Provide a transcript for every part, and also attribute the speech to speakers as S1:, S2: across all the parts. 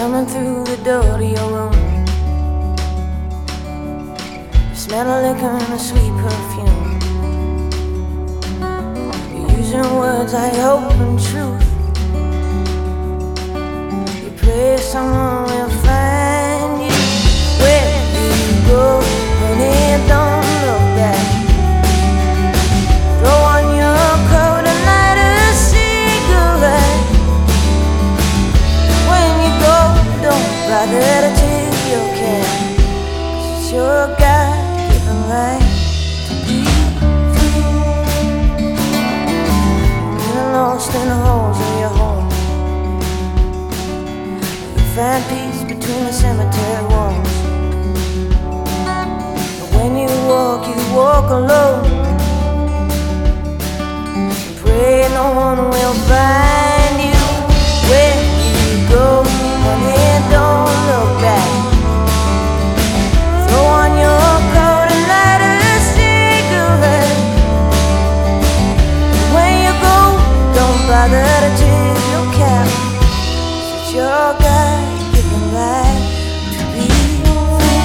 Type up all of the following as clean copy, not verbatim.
S1: coming through the door to your room. You smell a liquor and a sweet perfume. You're using words like hope and truth. You pray someone will find you. Where do you go? Honey, don't look back. Throw on your coat and light a cigarette. When you go, don't bother to take your care, 'cause it's your God-given right to be free. You're lost in the halls of your home. You find peace between the cemetery walls. But when you walk alone. Pray no one will find you. Where you go, honey, don't look back. Throw on your coat and light a cigarette. When you go, don't bother to tip your cap. It's your God-given right to be free.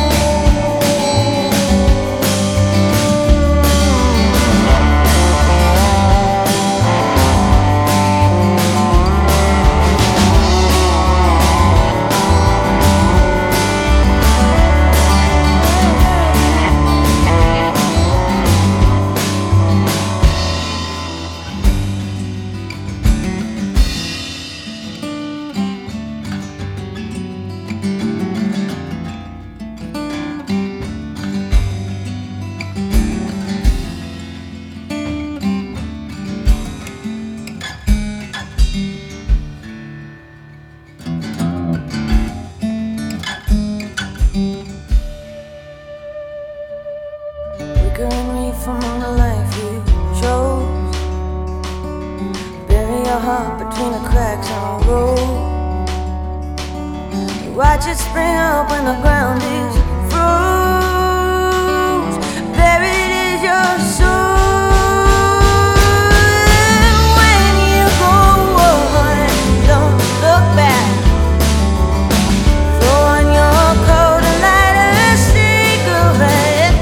S1: Recurring from the life you chose. Bury your heart between the cracks on the road. Watch it spring up when the ground is froze. Buried is your soul. When you go, don't look back. Throw on your coat and light a cigarette.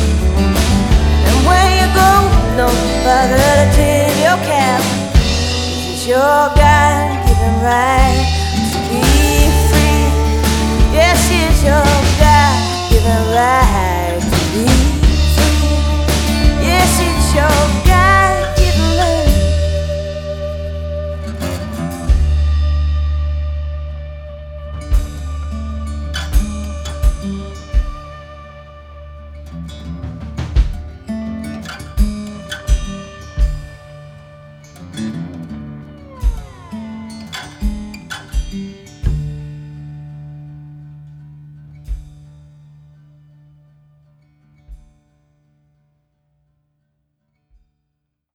S1: Don't bother to tip your cap, 'cause it's your God-given right.